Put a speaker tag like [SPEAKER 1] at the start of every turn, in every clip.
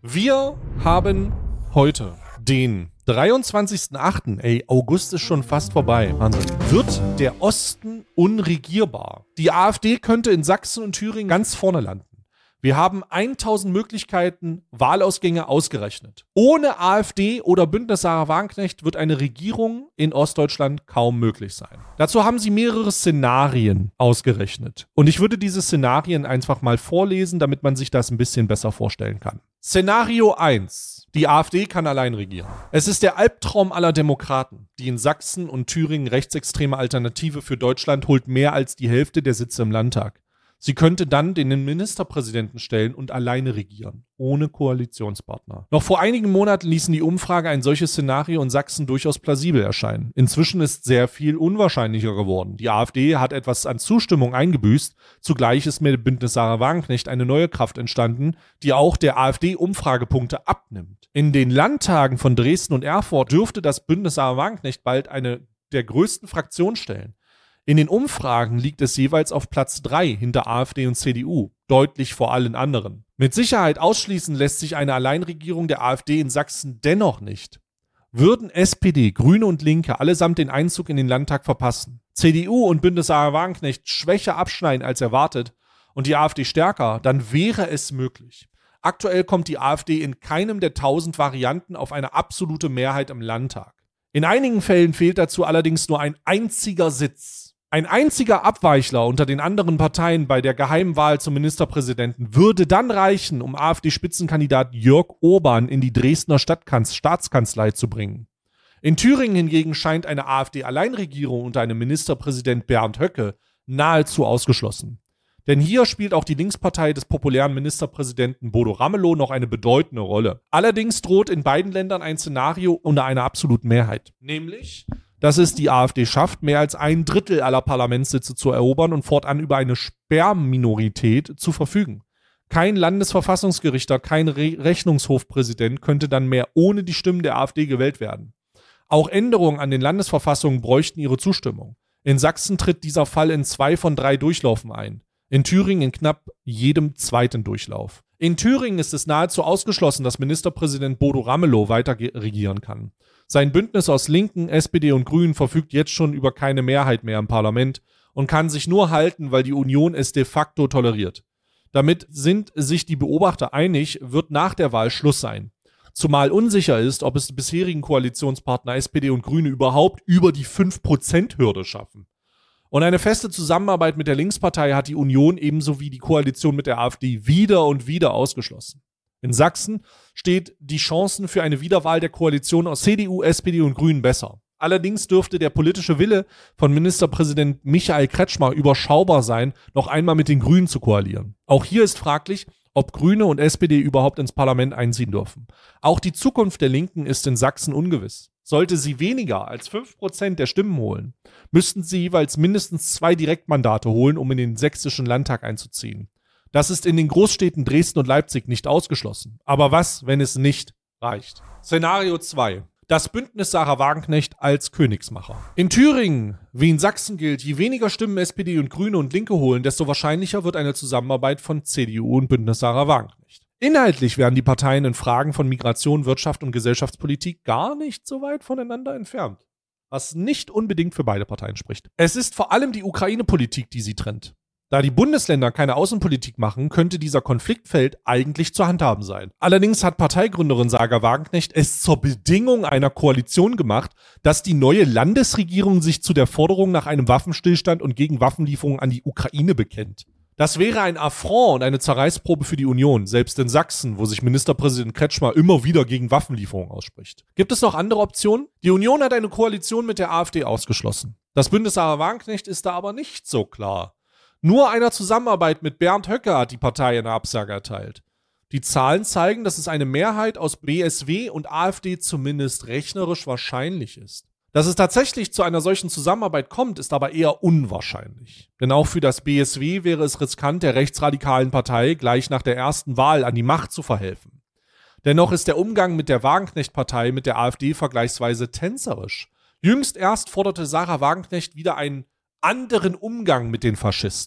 [SPEAKER 1] Wir haben heute den 23.08. Ey, August ist schon fast vorbei. Wahnsinn. Wird der Osten unregierbar? Die AfD könnte in Sachsen und Thüringen ganz vorne landen. Wir haben 1000 Möglichkeiten, Wahlausgänge ausgerechnet. Ohne AfD oder Bündnis Sarah Wagenknecht wird eine Regierung in Ostdeutschland kaum möglich sein. Dazu haben sie mehrere Szenarien ausgerechnet. Und ich würde diese Szenarien einfach mal vorlesen, damit man sich das ein bisschen besser vorstellen kann. Szenario 1. Die AfD kann allein regieren. Es ist der Albtraum aller Demokraten. Die in Sachsen und Thüringen rechtsextreme Alternative für Deutschland holt mehr als die Hälfte der Sitze im Landtag. Sie könnte dann den Ministerpräsidenten stellen und alleine regieren, ohne Koalitionspartner. Noch vor einigen Monaten ließen die Umfrage ein solches Szenario in Sachsen durchaus plausibel erscheinen. Inzwischen ist sehr viel unwahrscheinlicher geworden. Die AfD hat etwas an Zustimmung eingebüßt. Zugleich ist mit Bündnis Sarah Wagenknecht eine neue Kraft entstanden, die auch der AfD Umfragepunkte abnimmt. In den Landtagen von Dresden und Erfurt dürfte das Bündnis Sarah Wagenknecht bald eine der größten Fraktionen stellen. In den Umfragen liegt es jeweils auf Platz 3 hinter AfD und CDU, deutlich vor allen anderen. Mit Sicherheit ausschließen lässt sich eine Alleinregierung der AfD in Sachsen dennoch nicht. Würden SPD, Grüne und Linke allesamt den Einzug in den Landtag verpassen, CDU und Bündnis Sarah Wagenknecht schwächer abschneiden als erwartet und die AfD stärker, dann wäre es möglich. Aktuell kommt die AfD in keinem der 1000 Varianten auf eine absolute Mehrheit im Landtag. In einigen Fällen fehlt dazu allerdings nur ein einziger Sitz. Ein einziger Abweichler unter den anderen Parteien bei der geheimen Wahl zum Ministerpräsidenten würde dann reichen, um AfD-Spitzenkandidat Jörg Orban in die Dresdner Staatskanzlei zu bringen. In Thüringen hingegen scheint eine AfD-Alleinregierung unter einem Ministerpräsident Bernd Höcke nahezu ausgeschlossen. Denn hier spielt auch die Linkspartei des populären Ministerpräsidenten Bodo Ramelow noch eine bedeutende Rolle. Allerdings droht in beiden Ländern ein Szenario unter einer absoluten Mehrheit. Nämlich, dass es die AfD schafft, mehr als 1/3 aller Parlamentssitze zu erobern und fortan über eine Sperrminorität zu verfügen. Kein Landesverfassungsgerichter, kein Rechnungshofpräsident könnte dann mehr ohne die Stimmen der AfD gewählt werden. Auch Änderungen an den Landesverfassungen bräuchten ihre Zustimmung. In Sachsen tritt dieser Fall in 2 von 3 Durchlaufen ein. In Thüringen in knapp jedem zweiten Durchlauf. In Thüringen ist es nahezu ausgeschlossen, dass Ministerpräsident Bodo Ramelow weiter regieren kann. Sein Bündnis aus Linken, SPD und Grünen verfügt jetzt schon über keine Mehrheit mehr im Parlament und kann sich nur halten, weil die Union es de facto toleriert. Damit sind sich die Beobachter einig, wird nach der Wahl Schluss sein. Zumal unsicher ist, ob es die bisherigen Koalitionspartner SPD und Grüne überhaupt über die 5%-Hürde schaffen. Und eine feste Zusammenarbeit mit der Linkspartei hat die Union ebenso wie die Koalition mit der AfD wieder und wieder ausgeschlossen. In Sachsen steht die Chancen für eine Wiederwahl der Koalition aus CDU, SPD und Grünen besser. Allerdings dürfte der politische Wille von Ministerpräsident Michael Kretschmer überschaubar sein, noch einmal mit den Grünen zu koalieren. Auch hier ist fraglich, ob Grüne und SPD überhaupt ins Parlament einziehen dürfen. Auch die Zukunft der Linken ist in Sachsen ungewiss. Sollte sie weniger als 5% der Stimmen holen, müssten sie jeweils mindestens 2 Direktmandate holen, um in den sächsischen Landtag einzuziehen. Das ist in den Großstädten Dresden und Leipzig nicht ausgeschlossen. Aber was, wenn es nicht reicht? Szenario 2. Das Bündnis Sarah Wagenknecht als Königsmacher. In Thüringen, wie in Sachsen gilt, je weniger Stimmen SPD und Grüne und Linke holen, desto wahrscheinlicher wird eine Zusammenarbeit von CDU und Bündnis Sarah Wagenknecht. Inhaltlich wären die Parteien in Fragen von Migration, Wirtschaft und Gesellschaftspolitik gar nicht so weit voneinander entfernt. Was nicht unbedingt für beide Parteien spricht. Es ist vor allem die Ukraine-Politik, die sie trennt. Da die Bundesländer keine Außenpolitik machen, könnte dieser Konfliktfeld eigentlich zu handhaben sein. Allerdings hat Parteigründerin Sarah Wagenknecht es zur Bedingung einer Koalition gemacht, dass die neue Landesregierung sich zu der Forderung nach einem Waffenstillstand und gegen Waffenlieferungen an die Ukraine bekennt. Das wäre ein Affront und eine Zerreißprobe für die Union, selbst in Sachsen, wo sich Ministerpräsident Kretschmer immer wieder gegen Waffenlieferungen ausspricht. Gibt es noch andere Optionen? Die Union hat eine Koalition mit der AfD ausgeschlossen. Das Bündnis Sarah Wagenknecht ist da aber nicht so klar. Nur einer Zusammenarbeit mit Bernd Höcke hat die Partei eine Absage erteilt. Die Zahlen zeigen, dass es eine Mehrheit aus BSW und AfD zumindest rechnerisch wahrscheinlich ist. Dass es tatsächlich zu einer solchen Zusammenarbeit kommt, ist aber eher unwahrscheinlich. Denn auch für das BSW wäre es riskant, der rechtsradikalen Partei gleich nach der ersten Wahl an die Macht zu verhelfen. Dennoch ist der Umgang mit der Wagenknecht-Partei mit der AfD vergleichsweise tänzerisch. Jüngst erst forderte Sarah Wagenknecht wieder einen anderen Umgang mit den Faschisten.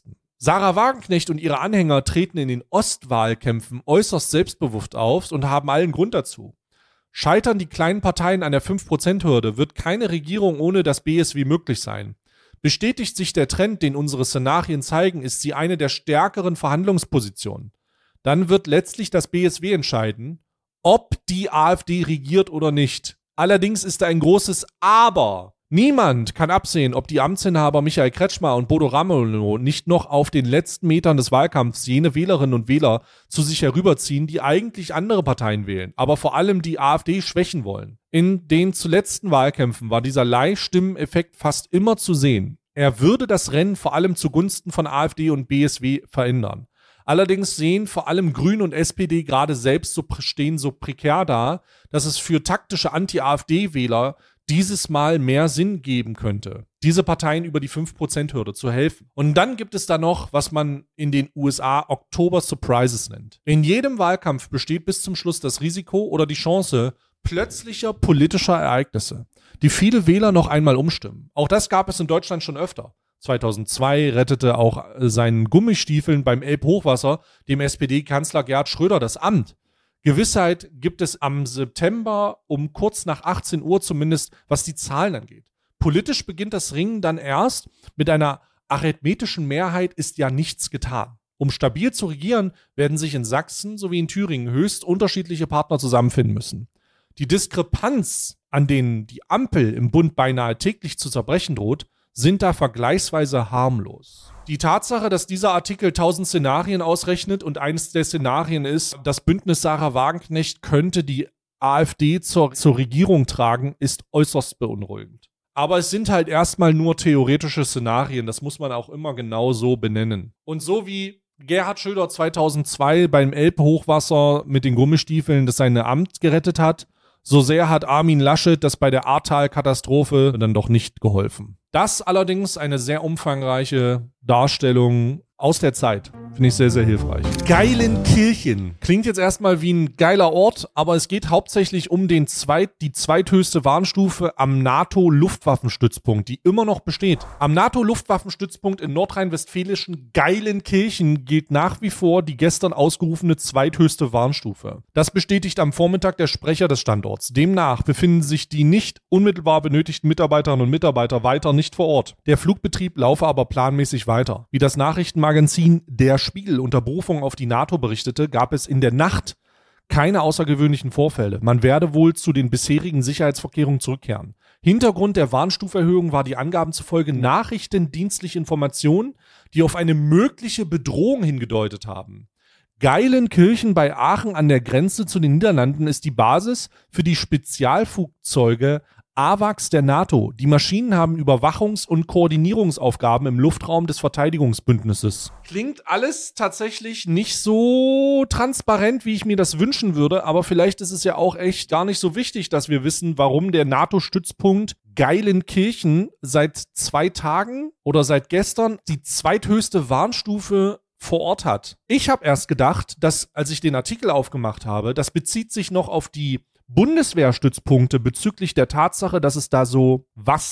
[SPEAKER 1] Sarah Wagenknecht und ihre Anhänger treten in den Ostwahlkämpfen äußerst selbstbewusst auf und haben allen Grund dazu. Scheitern die kleinen Parteien an der 5%-Hürde, wird keine Regierung ohne das BSW möglich sein. Bestätigt sich der Trend, den unsere Szenarien zeigen, ist sie eine der stärkeren Verhandlungspositionen. Dann wird letztlich das BSW entscheiden, ob die AfD regiert oder nicht. Allerdings ist da ein großes Aber. Niemand kann absehen, ob die Amtsinhaber Michael Kretschmer und Bodo Ramelow nicht noch auf den letzten Metern des Wahlkampfs jene Wählerinnen und Wähler zu sich herüberziehen, die eigentlich andere Parteien wählen, aber vor allem die AfD schwächen wollen. In den zuletzten Wahlkämpfen war dieser Leihstimmeneffekt fast immer zu sehen. Er würde das Rennen vor allem zugunsten von AfD und BSW verändern. Allerdings sehen vor allem Grüne und SPD gerade selbst stehen so prekär da, dass es für taktische Anti-AfD-Wähler dieses Mal mehr Sinn geben könnte, diese Parteien über die 5%-Hürde zu helfen. Und dann gibt es da noch, was man in den USA Oktober Surprises nennt. In jedem Wahlkampf besteht bis zum Schluss das Risiko oder die Chance plötzlicher politischer Ereignisse, die viele Wähler noch einmal umstimmen. Auch das gab es in Deutschland schon öfter. 2002 rettete auch seinen Gummistiefeln beim Elbhochwasser dem SPD-Kanzler Gerhard Schröder das Amt. Gewissheit gibt es am September um kurz nach 18 Uhr zumindest, was die Zahlen angeht. Politisch beginnt das Ringen dann erst. Mit einer arithmetischen Mehrheit ist ja nichts getan. Um stabil zu regieren, werden sich in Sachsen sowie in Thüringen höchst unterschiedliche Partner zusammenfinden müssen. Die Diskrepanz, an denen die Ampel im Bund beinahe täglich zu zerbrechen droht, sind da vergleichsweise harmlos. Die Tatsache, dass dieser Artikel 1000 Szenarien ausrechnet und eines der Szenarien ist, das Bündnis Sarah Wagenknecht könnte die AfD zur Regierung tragen, ist äußerst beunruhigend. Aber es sind halt erstmal nur theoretische Szenarien, das muss man auch immer genau so benennen. Und so wie Gerhard Schröder 2002 beim Elbhochwasser mit den Gummistiefeln das seine Amt gerettet hat, so sehr hat Armin Laschet das bei der Ahrtal-Katastrophe dann doch nicht geholfen. Das allerdings eine sehr umfangreiche Darstellung aus der Zeit. Finde ich sehr, sehr hilfreich. Geilenkirchen. Klingt jetzt erstmal wie ein geiler Ort, aber es geht hauptsächlich um die zweithöchste Warnstufe am NATO-Luftwaffenstützpunkt, die immer noch besteht. Am NATO-Luftwaffenstützpunkt in nordrhein-westfälischen Geilenkirchen gilt nach wie vor die gestern ausgerufene zweithöchste Warnstufe. Das bestätigt am Vormittag der Sprecher des Standorts. Demnach befinden sich die nicht unmittelbar benötigten Mitarbeiterinnen und Mitarbeiter weiter nicht vor Ort. Der Flugbetrieb laufe aber planmäßig weiter. Wie das Nachrichtenmagazin Der Spiegel unter Berufung auf die NATO berichtete, gab es in der Nacht keine außergewöhnlichen Vorfälle. Man werde wohl zu den bisherigen Sicherheitsvorkehrungen zurückkehren. Hintergrund der Warnstuferhöhung war die Angaben zufolge nachrichtendienstliche Informationen, die auf eine mögliche Bedrohung hingedeutet haben. Geilenkirchen bei Aachen an der Grenze zu den Niederlanden ist die Basis für die Spezialflugzeuge AWACS der NATO. Die Maschinen haben Überwachungs- und Koordinierungsaufgaben im Luftraum des Verteidigungsbündnisses. Klingt alles tatsächlich nicht so transparent, wie ich mir das wünschen würde, aber vielleicht ist es ja auch echt gar nicht so wichtig, dass wir wissen, warum der NATO-Stützpunkt Geilenkirchen seit 2 Tagen oder seit gestern die zweithöchste Warnstufe vor Ort hat. Ich habe erst gedacht, dass, als ich den Artikel aufgemacht habe, das bezieht sich noch auf die Bundeswehrstützpunkte bezüglich der Tatsache, dass es da so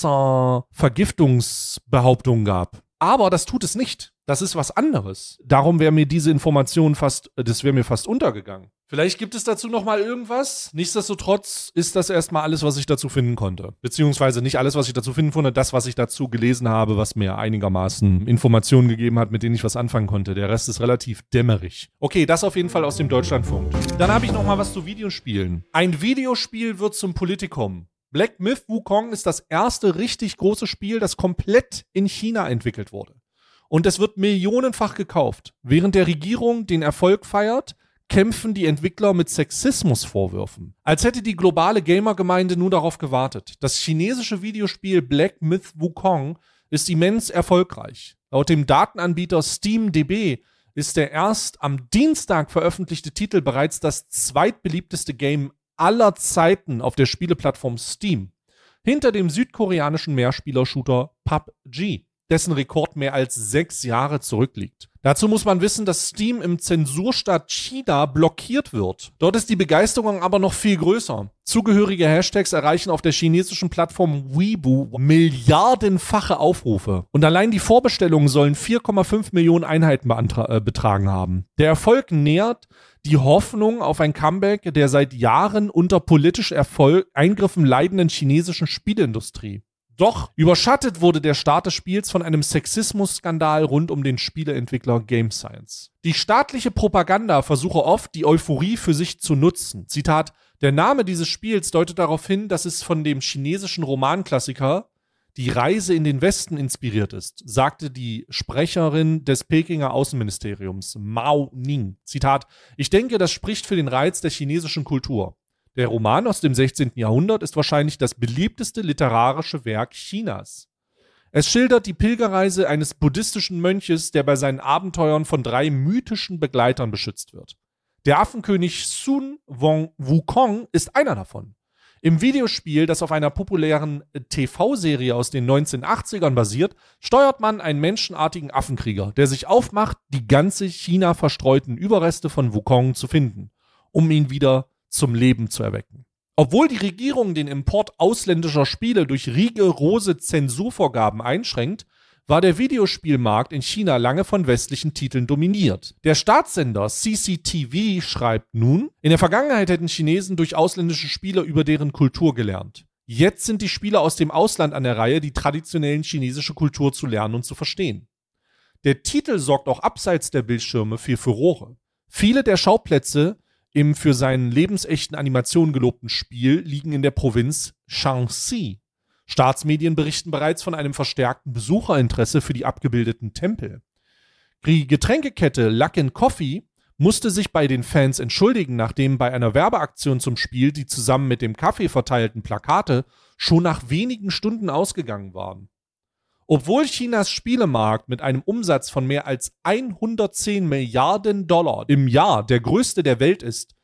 [SPEAKER 1] Wasservergiftungsbehauptungen gab. Aber das tut es nicht. Das ist was anderes. Darum wäre mir diese Information fast untergegangen. Vielleicht gibt es dazu noch mal irgendwas. Nichtsdestotrotz ist das erstmal alles, was ich dazu finden konnte. Beziehungsweise nicht alles, was ich dazu finden konnte, das, was ich dazu gelesen habe, was mir einigermaßen Informationen gegeben hat, mit denen ich was anfangen konnte. Der Rest ist relativ dämmerig. Okay, das auf jeden Fall aus dem Deutschlandfunk. Dann habe ich noch mal was zu Videospielen. Ein Videospiel wird zum Politikum. Black Myth Wukong ist das erste richtig große Spiel, das komplett in China entwickelt wurde. Und es wird millionenfach gekauft. Während der Regierung den Erfolg feiert, kämpfen die Entwickler mit Sexismusvorwürfen. Als hätte die globale Gamergemeinde nur darauf gewartet. Das chinesische Videospiel Black Myth Wukong ist immens erfolgreich. Laut dem Datenanbieter SteamDB ist der erst am Dienstag veröffentlichte Titel bereits das zweitbeliebteste Game aller Zeiten auf der Spieleplattform Steam. Hinter dem südkoreanischen Mehrspieler-Shooter PUBG, dessen Rekord mehr als 6 Jahre zurückliegt. Dazu muss man wissen, dass Steam im Zensurstaat China blockiert wird. Dort ist die Begeisterung aber noch viel größer. Zugehörige Hashtags erreichen auf der chinesischen Plattform Weibo milliardenfache Aufrufe. Und allein die Vorbestellungen sollen 4,5 Millionen Einheiten betragen haben. Der Erfolg nährt die Hoffnung auf ein Comeback der seit Jahren unter politischen Eingriffen leidenden chinesischen Spieleindustrie. Doch überschattet wurde der Start des Spiels von einem Sexismus-Skandal rund um den Spieleentwickler Game Science. Die staatliche Propaganda versuche oft, die Euphorie für sich zu nutzen. Zitat: Der Name dieses Spiels deutet darauf hin, dass es von dem chinesischen Romanklassiker Die Reise in den Westen inspiriert ist, sagte die Sprecherin des Pekinger Außenministeriums, Mao Ning. Zitat: Ich denke, das spricht für den Reiz der chinesischen Kultur. Der Roman aus dem 16. Jahrhundert ist wahrscheinlich das beliebteste literarische Werk Chinas. Es schildert die Pilgerreise eines buddhistischen Mönches, der bei seinen Abenteuern von 3 mythischen Begleitern beschützt wird. Der Affenkönig Sun Wukong ist einer davon. Im Videospiel, das auf einer populären TV-Serie aus den 1980ern basiert, steuert man einen menschenartigen Affenkrieger, der sich aufmacht, die ganze China verstreuten Überreste von Wukong zu finden, um ihn wieder zum Leben zu erwecken. Obwohl die Regierung den Import ausländischer Spiele durch rigorose Zensurvorgaben einschränkt, war der Videospielmarkt in China lange von westlichen Titeln dominiert. Der Staatssender CCTV schreibt nun, in der Vergangenheit hätten Chinesen durch ausländische Spiele über deren Kultur gelernt. Jetzt sind die Spieler aus dem Ausland an der Reihe, die traditionellen chinesische Kultur zu lernen und zu verstehen. Der Titel sorgt auch abseits der Bildschirme für Furore. Viele der Schauplätze im für seinen lebensechten Animationen gelobten Spiel liegen in der Provinz Shaanxi. Staatsmedien berichten bereits von einem verstärkten Besucherinteresse für die abgebildeten Tempel. Die Getränkekette Luck & Coffee musste sich bei den Fans entschuldigen, nachdem bei einer Werbeaktion zum Spiel die zusammen mit dem Kaffee verteilten Plakate schon nach wenigen Stunden ausgegangen waren. Obwohl Chinas Spielemarkt mit einem Umsatz von mehr als 110 Milliarden Dollar im Jahr der größte der Welt ist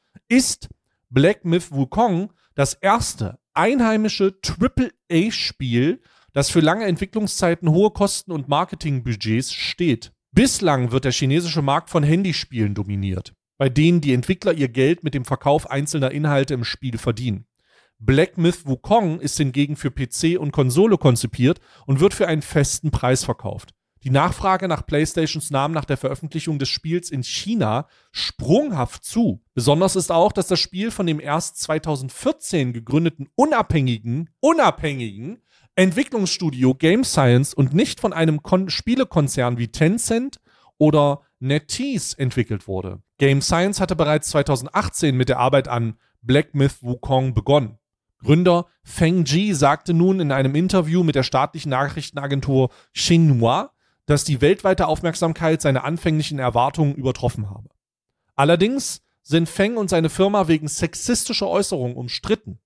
[SPEAKER 1] Black Myth Wukong das erste einheimische AAA-Spiel, das für lange Entwicklungszeiten, hohe Kosten und Marketingbudgets steht. Bislang wird der chinesische Markt von Handyspielen dominiert, bei denen die Entwickler ihr Geld mit dem Verkauf einzelner Inhalte im Spiel verdienen. Black Myth Wukong ist hingegen für PC und Konsole konzipiert und wird für einen festen Preis verkauft. Die Nachfrage nach PlayStations nahm nach der Veröffentlichung des Spiels in China sprunghaft zu. Besonders ist auch, dass das Spiel von dem erst 2014 gegründeten unabhängigen Entwicklungsstudio Game Science und nicht von einem Spielekonzern wie Tencent oder NetEase entwickelt wurde. Game Science hatte bereits 2018 mit der Arbeit an Black Myth Wukong begonnen. Gründer Feng Ji sagte nun in einem Interview mit der staatlichen Nachrichtenagentur Xinhua, dass die weltweite Aufmerksamkeit seine anfänglichen Erwartungen übertroffen habe. Allerdings sind Feng und seine Firma wegen sexistischer Äußerungen umstritten.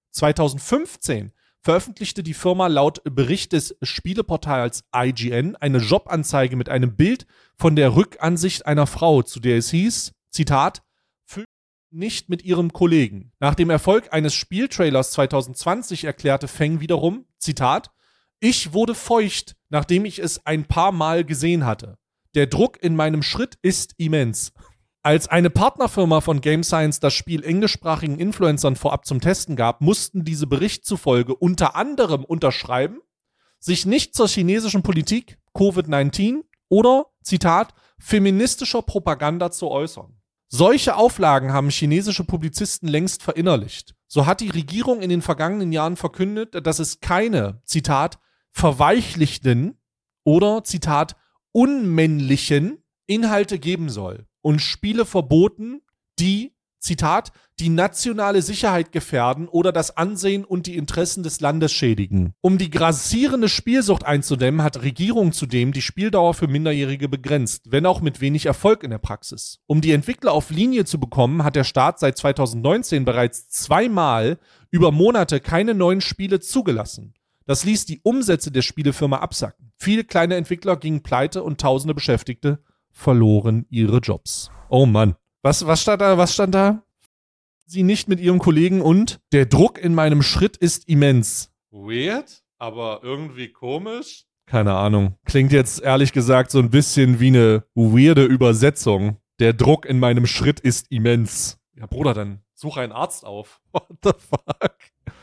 [SPEAKER 1] 2015 veröffentlichte die Firma laut Bericht des Spieleportals IGN eine Jobanzeige mit einem Bild von der Rückansicht einer Frau, zu der es hieß, Zitat, nicht mit ihrem Kollegen. Nach dem Erfolg eines Spieltrailers 2020 erklärte Feng wiederum, Zitat, ich wurde feucht, nachdem ich es ein paar Mal gesehen hatte. Der Druck in meinem Schritt ist immens. Als eine Partnerfirma von Game Science das Spiel englischsprachigen Influencern vorab zum Testen gab, mussten diese Bericht zufolge unter anderem unterschreiben, sich nicht zur chinesischen Politik, Covid-19 oder, Zitat, feministischer Propaganda zu äußern. Solche Auflagen haben chinesische Publizisten längst verinnerlicht. So hat die Regierung in den vergangenen Jahren verkündet, dass es keine, Zitat, verweichlichten oder, Zitat, unmännlichen Inhalte geben soll und Spiele verboten, die, Zitat, die nationale Sicherheit gefährden oder das Ansehen und die Interessen des Landes schädigen. Um die grassierende Spielsucht einzudämmen, hat Regierung zudem die Spieldauer für Minderjährige begrenzt, wenn auch mit wenig Erfolg in der Praxis. Um die Entwickler auf Linie zu bekommen, hat der Staat seit 2019 bereits 2-mal über Monate keine neuen Spiele zugelassen. Das ließ die Umsätze der Spielefirma absacken. Viele kleine Entwickler gingen pleite und tausende Beschäftigte verloren ihre Jobs. Oh Mann. Was stand da? Sie nicht mit ihrem Kollegen und der Druck in meinem Schritt ist immens. Weird, aber irgendwie komisch. Keine Ahnung. Klingt jetzt ehrlich gesagt so ein bisschen wie eine weirde Übersetzung. Der Druck in meinem Schritt ist immens. Ja, Bruder, dann such einen Arzt auf. What the fuck?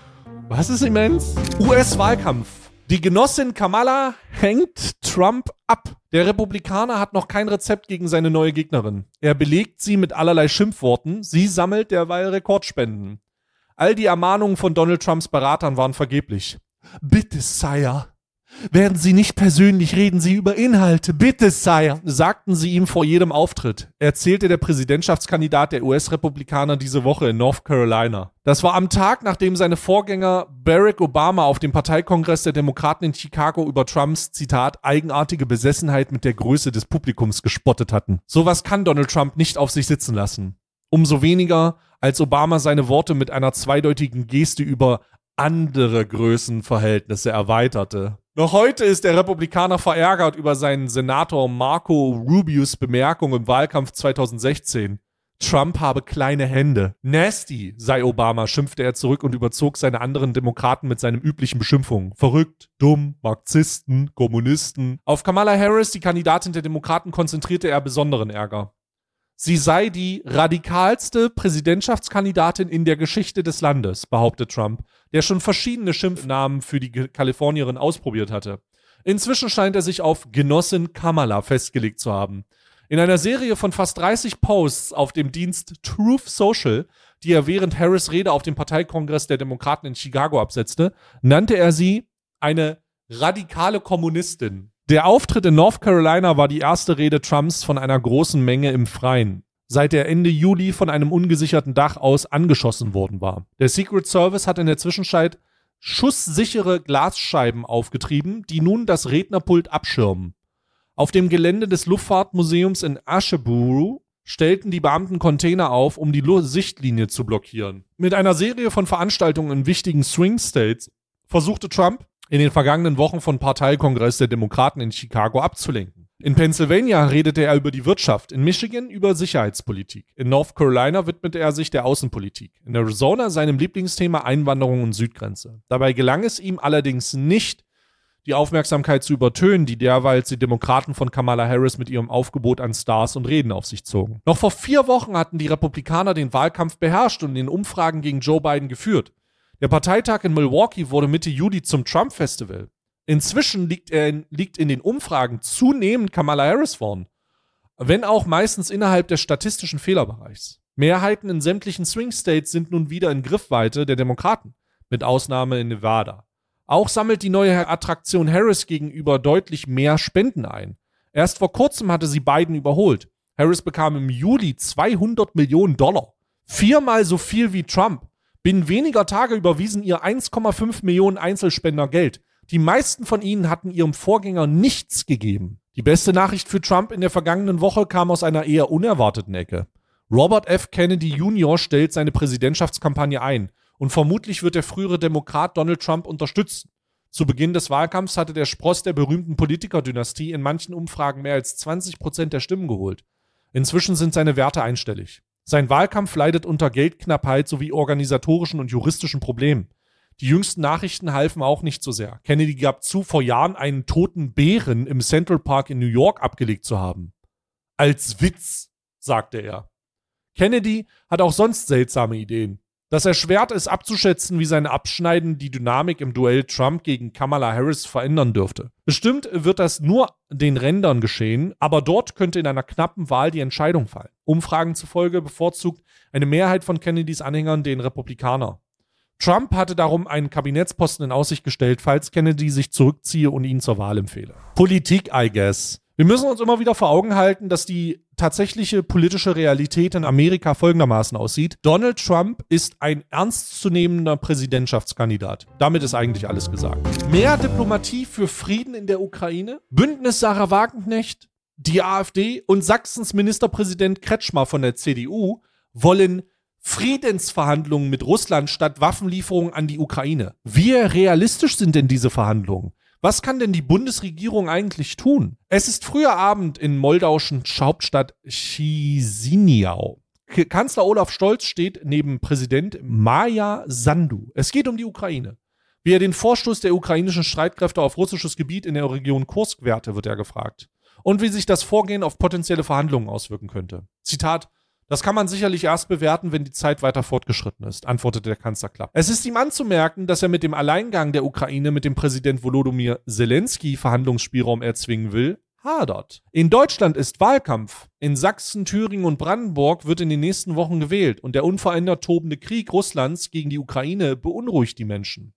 [SPEAKER 1] Was ist immens? US-Wahlkampf. Die Genossin Kamala hängt Trump ab. Der Republikaner hat noch kein Rezept gegen seine neue Gegnerin. Er belegt sie mit allerlei Schimpfworten. Sie sammelt derweil Rekordspenden. All die Ermahnungen von Donald Trumps Beratern waren vergeblich. Bitte, Sire. Werden Sie nicht persönlich, reden Sie über Inhalte. Bitte, Sire, sagten sie ihm vor jedem Auftritt, erzählte der Präsidentschaftskandidat der US-Republikaner diese Woche in North Carolina. Das war am Tag, nachdem seine Vorgänger Barack Obama auf dem Parteikongress der Demokraten in Chicago über Trumps, Zitat, eigenartige Besessenheit mit der Größe des Publikums gespottet hatten. Sowas kann Donald Trump nicht auf sich sitzen lassen. Umso weniger, als Obama seine Worte mit einer zweideutigen Geste über andere Größenverhältnisse erweiterte. Noch heute ist der Republikaner verärgert über seinen Senator Marco Rubios Bemerkung im Wahlkampf 2016. Trump habe kleine Hände. Nasty, sei Obama, schimpfte er zurück und überzog seine anderen Demokraten mit seinen üblichen Beschimpfungen. Verrückt, dumm, Marxisten, Kommunisten. Auf Kamala Harris, die Kandidatin der Demokraten, konzentrierte er besonderen Ärger. Sie sei die radikalste Präsidentschaftskandidatin in der Geschichte des Landes, behauptet Trump, der schon verschiedene Schimpfnamen für die Kalifornierin ausprobiert hatte. Inzwischen scheint er sich auf Genossin Kamala festgelegt zu haben. In einer Serie von fast 30 Posts auf dem Dienst Truth Social, die er während Harris' Rede auf dem Parteikongress der Demokraten in Chicago absetzte, nannte er sie eine radikale Kommunistin. Der Auftritt in North Carolina war die erste Rede Trumps von einer großen Menge im Freien, seit er Ende Juli von einem ungesicherten Dach aus angeschossen worden war. Der Secret Service hat in der Zwischenzeit schusssichere Glasscheiben aufgetrieben, die nun das Rednerpult abschirmen. Auf dem Gelände des Luftfahrtmuseums in Asheboro stellten die Beamten Container auf, um die Sichtlinie zu blockieren. Mit einer Serie von Veranstaltungen in wichtigen Swing States versuchte Trump, in den vergangenen Wochen vom Parteikongress der Demokraten in Chicago abzulenken. In Pennsylvania redete er über die Wirtschaft, in Michigan über Sicherheitspolitik. In North Carolina widmete er sich der Außenpolitik. In Arizona seinem Lieblingsthema Einwanderung und Südgrenze. Dabei gelang es ihm allerdings nicht, die Aufmerksamkeit zu übertönen, die derweil die Demokraten von Kamala Harris mit ihrem Aufgebot an Stars und Reden auf sich zogen. Noch vor 4 Wochen hatten die Republikaner den Wahlkampf beherrscht und in den Umfragen gegen Joe Biden geführt. Der Parteitag in Milwaukee wurde Mitte Juli zum Trump-Festival. Inzwischen liegt in den Umfragen zunehmend Kamala Harris vorn, wenn auch meistens innerhalb des statistischen Fehlerbereichs. Mehrheiten in sämtlichen Swing-States sind nun wieder in Griffweite der Demokraten, mit Ausnahme in Nevada. Auch sammelt die neue Attraktion Harris gegenüber deutlich mehr Spenden ein. Erst vor kurzem hatte sie Biden überholt. Harris bekam im Juli $200 Millionen. 4-mal so viel wie Trump. Binnen weniger Tage überwiesen ihr 1,5 Millionen Einzelspender Geld. Die meisten von ihnen hatten ihrem Vorgänger nichts gegeben. Die beste Nachricht für Trump in der vergangenen Woche kam aus einer eher unerwarteten Ecke. Robert F. Kennedy Jr. stellt seine Präsidentschaftskampagne ein und vermutlich wird der frühere Demokrat Donald Trump unterstützen. Zu Beginn des Wahlkampfs hatte der Spross der berühmten Politikerdynastie in manchen Umfragen mehr als 20% der Stimmen geholt. Inzwischen sind seine Werte einstellig. Sein Wahlkampf leidet unter Geldknappheit sowie organisatorischen und juristischen Problemen. Die jüngsten Nachrichten halfen auch nicht so sehr. Kennedy gab zu, vor Jahren einen toten Bären im Central Park in New York abgelegt zu haben. Als Witz, sagte er. Kennedy hat auch sonst seltsame Ideen. Das erschwert es abzuschätzen, wie sein Abschneiden die Dynamik im Duell Trump gegen Kamala Harris verändern dürfte. Bestimmt wird das nur den Rändern geschehen, aber dort könnte in einer knappen Wahl die Entscheidung fallen. Umfragen zufolge bevorzugt eine Mehrheit von Kennedys Anhängern den Republikaner. Trump hatte darum einen Kabinettsposten in Aussicht gestellt, falls Kennedy sich zurückziehe und ihn zur Wahl empfehle. Politik, I guess. Wir müssen uns immer wieder vor Augen halten, dass die tatsächliche politische Realität in Amerika folgendermaßen aussieht. Donald Trump ist ein ernstzunehmender Präsidentschaftskandidat. Damit ist eigentlich alles gesagt. Mehr Diplomatie für Frieden in der Ukraine? Bündnis Sarah Wagenknecht, die AfD und Sachsens Ministerpräsident Kretschmer von der CDU wollen Friedensverhandlungen mit Russland statt Waffenlieferungen an die Ukraine. Wie realistisch sind denn diese Verhandlungen? Was kann denn die Bundesregierung eigentlich tun? Es ist früher Abend in moldauischen Hauptstadt Chisinau. Kanzler Olaf Scholz steht neben Präsident Maja Sandu. Es geht um die Ukraine. Wie er den Vorstoß der ukrainischen Streitkräfte auf russisches Gebiet in der Region Kursk werte, wird er gefragt. Und wie sich das Vorgehen auf potenzielle Verhandlungen auswirken könnte. Zitat: Das kann man sicherlich erst bewerten, wenn die Zeit weiter fortgeschritten ist, antwortete der Kanzler klapp. Es ist ihm anzumerken, dass er mit dem Alleingang der Ukraine mit dem Präsident Volodymyr Zelensky Verhandlungsspielraum erzwingen will, hadert. In Deutschland ist Wahlkampf. In Sachsen, Thüringen und Brandenburg wird in den nächsten Wochen gewählt und der unverändert tobende Krieg Russlands gegen die Ukraine beunruhigt die Menschen.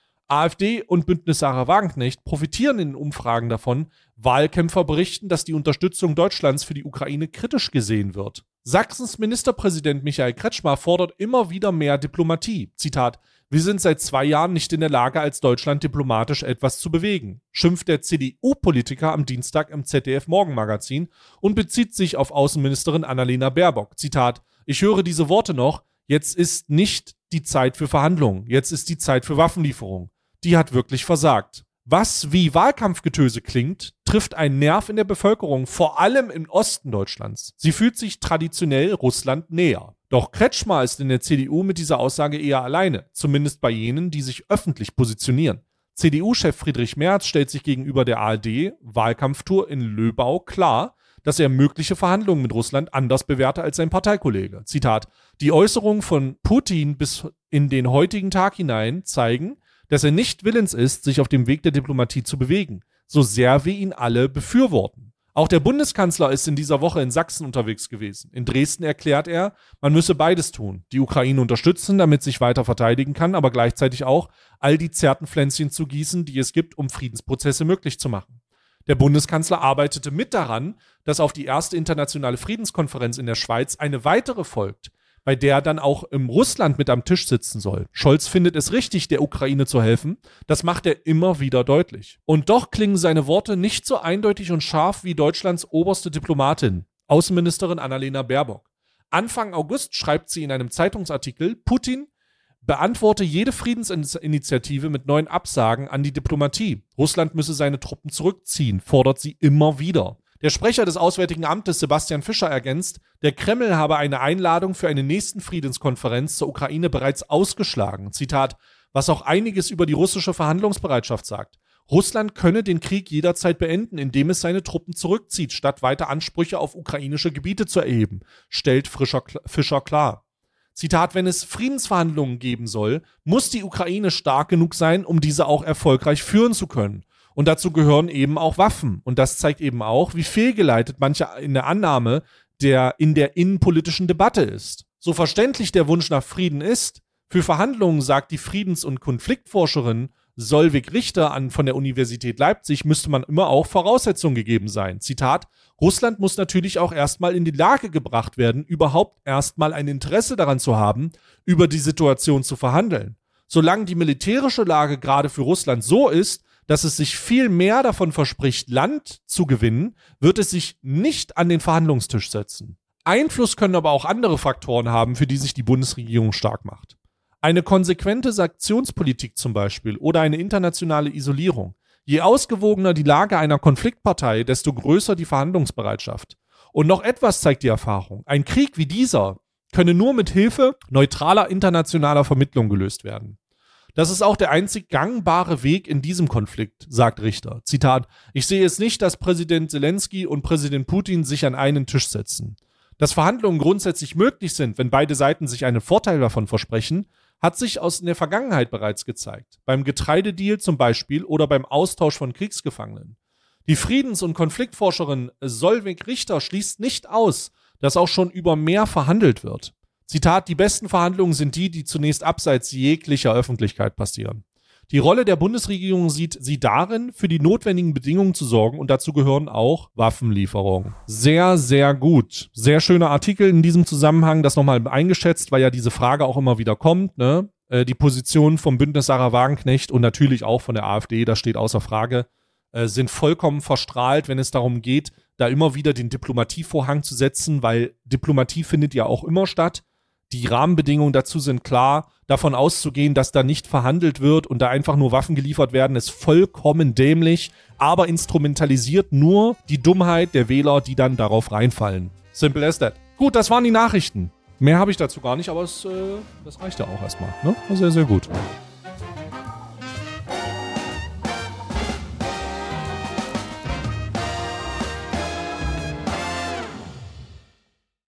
[SPEAKER 1] AfD und Bündnis Sarah Wagenknecht profitieren in den Umfragen davon. Wahlkämpfer berichten, dass die Unterstützung Deutschlands für die Ukraine kritisch gesehen wird. Sachsens Ministerpräsident Michael Kretschmer fordert immer wieder mehr Diplomatie. Zitat: Wir sind seit 2 Jahren nicht in der Lage, als Deutschland diplomatisch etwas zu bewegen, schimpft der CDU-Politiker am Dienstag im ZDF-Morgenmagazin und bezieht sich auf Außenministerin Annalena Baerbock. Zitat: Ich höre diese Worte noch, jetzt ist nicht die Zeit für Verhandlungen, jetzt ist die Zeit für Waffenlieferung. Die hat wirklich versagt. Was wie Wahlkampfgetöse klingt, trifft einen Nerv in der Bevölkerung, vor allem im Osten Deutschlands. Sie fühlt sich traditionell Russland näher. Doch Kretschmer ist in der CDU mit dieser Aussage eher alleine, zumindest bei jenen, die sich öffentlich positionieren. CDU-Chef Friedrich Merz stellt sich gegenüber der ARD-Wahlkampftour in Löbau klar, dass er mögliche Verhandlungen mit Russland anders bewerte als sein Parteikollege. Zitat: Die Äußerungen von Putin bis in den heutigen Tag hinein zeigen, dass er nicht willens ist, sich auf dem Weg der Diplomatie zu bewegen, so sehr wir ihn alle befürworten. Auch der Bundeskanzler ist in dieser Woche in Sachsen unterwegs gewesen. In Dresden erklärt er, man müsse beides tun. Die Ukraine unterstützen, damit sich weiter verteidigen kann, aber gleichzeitig auch all die zärten Pflänzchen zu gießen, die es gibt, um Friedensprozesse möglich zu machen. Der Bundeskanzler arbeitete mit daran, dass auf die erste internationale Friedenskonferenz in der Schweiz eine weitere folgt, bei der dann auch im Russland mit am Tisch sitzen soll. Scholz findet es richtig, der Ukraine zu helfen. Das macht er immer wieder deutlich. Und doch klingen seine Worte nicht so eindeutig und scharf wie Deutschlands oberste Diplomatin, Außenministerin Annalena Baerbock. Anfang August schreibt sie in einem Zeitungsartikel, Putin beantworte jede Friedensinitiative mit neuen Absagen an die Diplomatie. Russland müsse seine Truppen zurückziehen, fordert sie immer wieder. Der Sprecher des Auswärtigen Amtes, Sebastian Fischer, ergänzt, der Kreml habe eine Einladung für eine nächsten Friedenskonferenz zur Ukraine bereits ausgeschlagen. Zitat: Was auch einiges über die russische Verhandlungsbereitschaft sagt. Russland könne den Krieg jederzeit beenden, indem es seine Truppen zurückzieht, statt weiter Ansprüche auf ukrainische Gebiete zu erheben, stellt Fischer klar. Zitat: Wenn es Friedensverhandlungen geben soll, muss die Ukraine stark genug sein, um diese auch erfolgreich führen zu können. Und dazu gehören eben auch Waffen. Und das zeigt eben auch, wie fehlgeleitet manche in der Annahme in der innenpolitischen Debatte ist. So verständlich der Wunsch nach Frieden ist, für Verhandlungen, sagt die Friedens- und Konfliktforscherin Solveig Richter von der Universität Leipzig, müsste man immer auch Voraussetzungen gegeben sein. Zitat: Russland muss natürlich auch erstmal in die Lage gebracht werden, überhaupt erstmal ein Interesse daran zu haben, über die Situation zu verhandeln. Solange die militärische Lage gerade für Russland so ist, dass es sich viel mehr davon verspricht, Land zu gewinnen, wird es sich nicht an den Verhandlungstisch setzen. Einfluss können aber auch andere Faktoren haben, für die sich die Bundesregierung stark macht. Eine konsequente Sanktionspolitik zum Beispiel oder eine internationale Isolierung. Je ausgewogener die Lage einer Konfliktpartei, desto größer die Verhandlungsbereitschaft. Und noch etwas zeigt die Erfahrung. Ein Krieg wie dieser könne nur mit Hilfe neutraler internationaler Vermittlung gelöst werden. Das ist auch der einzig gangbare Weg in diesem Konflikt, sagt Richter. Zitat: Ich sehe es nicht, dass Präsident Zelensky und Präsident Putin sich an einen Tisch setzen. Dass Verhandlungen grundsätzlich möglich sind, wenn beide Seiten sich einen Vorteil davon versprechen, hat sich in der Vergangenheit bereits gezeigt. Beim Getreidedeal zum Beispiel oder beim Austausch von Kriegsgefangenen. Die Friedens- und Konfliktforscherin Solveig Richter schließt nicht aus, dass auch schon über mehr verhandelt wird. Zitat: Die besten Verhandlungen sind die, die zunächst abseits jeglicher Öffentlichkeit passieren. Die Rolle der Bundesregierung sieht sie darin, für die notwendigen Bedingungen zu sorgen, und dazu gehören auch Waffenlieferungen. Sehr, sehr gut. Sehr schöner Artikel in diesem Zusammenhang, das nochmal eingeschätzt, weil ja diese Frage auch immer wieder kommt, ne? Die Position vom Bündnis Sarah Wagenknecht und natürlich auch von der AfD, das steht außer Frage, sind vollkommen verstrahlt, wenn es darum geht, da immer wieder den Diplomatievorhang zu setzen, weil Diplomatie findet ja auch immer statt. Die Rahmenbedingungen dazu sind klar. Davon auszugehen, dass da nicht verhandelt wird und da einfach nur Waffen geliefert werden, ist vollkommen dämlich, aber instrumentalisiert nur die Dummheit der Wähler, die dann darauf reinfallen. Simple as that. Gut, das waren die Nachrichten. Mehr habe ich dazu gar nicht, aber das reicht ja auch erstmal. Ne? Sehr, sehr gut.